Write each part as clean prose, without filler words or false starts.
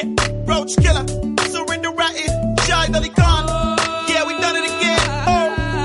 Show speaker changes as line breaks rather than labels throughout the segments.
Yeah, Roach Killer, Surrender Ratty, Shahid Ali Khan. Yeah, we done it again. Oh,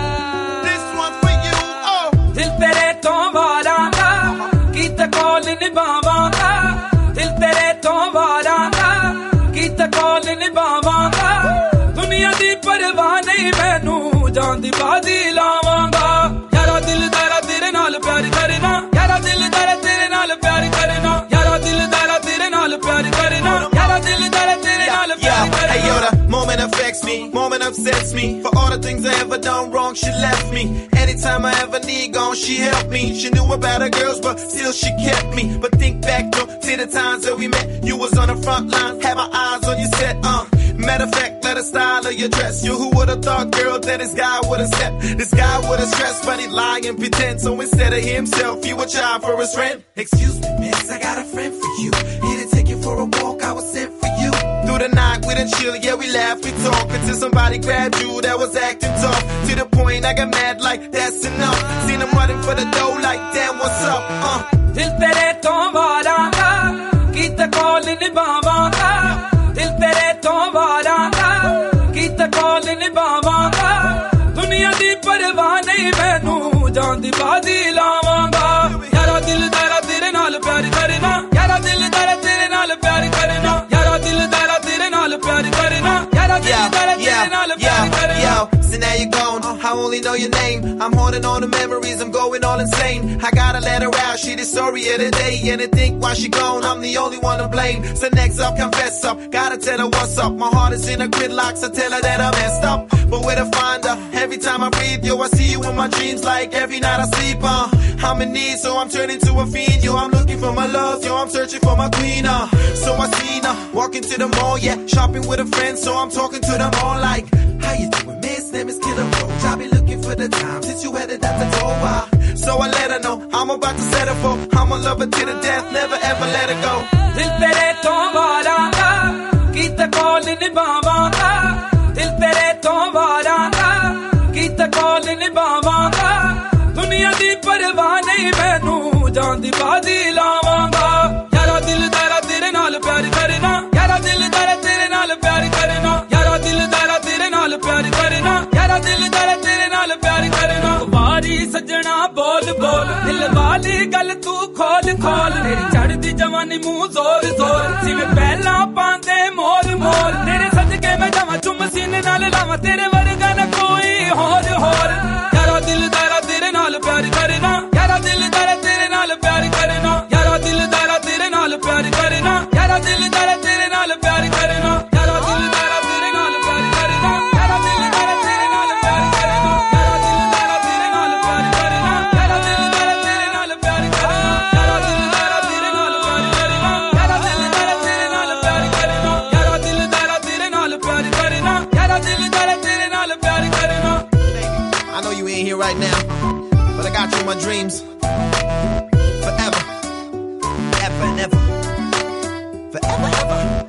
this one for you. Oh,
Dil tere to varanga, kita call nibhavanga. Dil tere to varanga, kita call nibhavanga. Duniya di parwah nahi mainu, jaan di baazi lawanga. Yara dil dara tere naal pyar karna, yara dil dara tere naal pyar karna, yara dil dara tere naal pyar karna, yara dil dara tere naal pyar karna.
Hey yo, the moment affects me, moment upsets me. For all the things I ever done wrong, she left me. Anytime I ever need gone, she helped me. She knew about her girls, but still she kept me. But think back to the times that we met. You was on the front line, had my eyes on your set. Matter of fact, let the style of your dress. You who would've thought, girl, that this guy would've stepped. This guy would've stressed, but he lie and pretend. So instead of himself, you a child for his friend. Excuse me, miss, I got a friend for you. Here to take you for a walk, I was sent for you. Through the night, we done chill, yeah, we laugh, we talk. Until somebody grabbed you that was acting tough. To the point, I got mad like, that's enough. Seen him running for the dough like, damn, what's up,
Dil tere to varanga, kita call nibhavanga. Dil tere to varanga, kita call nibhavanga. Duniya di parwah nahi mainu, jaan di baazi lawanga. Yara dil dara tere naal pyar karna, yara dil dara tere naal pyar karna, yara dil dara tere naal pyar karna, yara dil dara tere naal pyar karna.
Yo, so now you're gone, I only know your name. I'm holding on to memories, I'm going all insane. I gotta let her out, she the story of the day. And to think why she gone, I'm the only one to blame. So next up, confess up, gotta tell her what's up. My heart is in a gridlock, so tell her that I messed up. But where to find her? Every time I breathe, yo, I see you in my dreams. Like every night I sleep, I'm in need, so I'm turning to a fiend. Yo, I'm looking for my love, yo, I'm searching for my queen, So I seen her, walking to the mall, yeah, shopping with a friend. So I'm talking to them all like, how you doing, miss? Name is Killer Roach. I be looking for the time since you headed out the door. So I let her know I'm about to set her for. I'ma love her to the death, never ever let her go.
Dil tere to varanga, kita call nibhavanga. Dil tere to varanga, kita call nibhavanga. Duniya di parwah nahi mainu, jaan di baazi lawanga. Yara dil dara tere naal pyar karna, yara dil dara tere naal pyar karna, yara dil dara tere naal pyar karna, yara dil dara tere naal pyar karna. Wari sajna bol bol, dil wali gal tu khol khol. Meri chaddi jawani muh zor zor, sive pehla paande mol mol. Tere sadke main jawa chum seene naal lawa, tere varga na koi hor hor. Yara dil dara tere naal pyar karna, yara dil dara tere naal pyar karna, yara dil dara tere naal pyar karna, yara dil dara tere naal pyar karna, yara dil dara tere naal pyar karna, yara dil dara tere naal pyar karna, yara dil dara tere naal pyar karna, yara dil dara tere naal pyar karna, yara dil dara tere naal pyar karna, yara dil dara tere naal pyar karna, yara dil dara tere naal pyar karna, yara dil dara tere naal pyar karna.
I know you ain't here right now, but I got you in my dreams. Forever, ever and ever, forever, ever.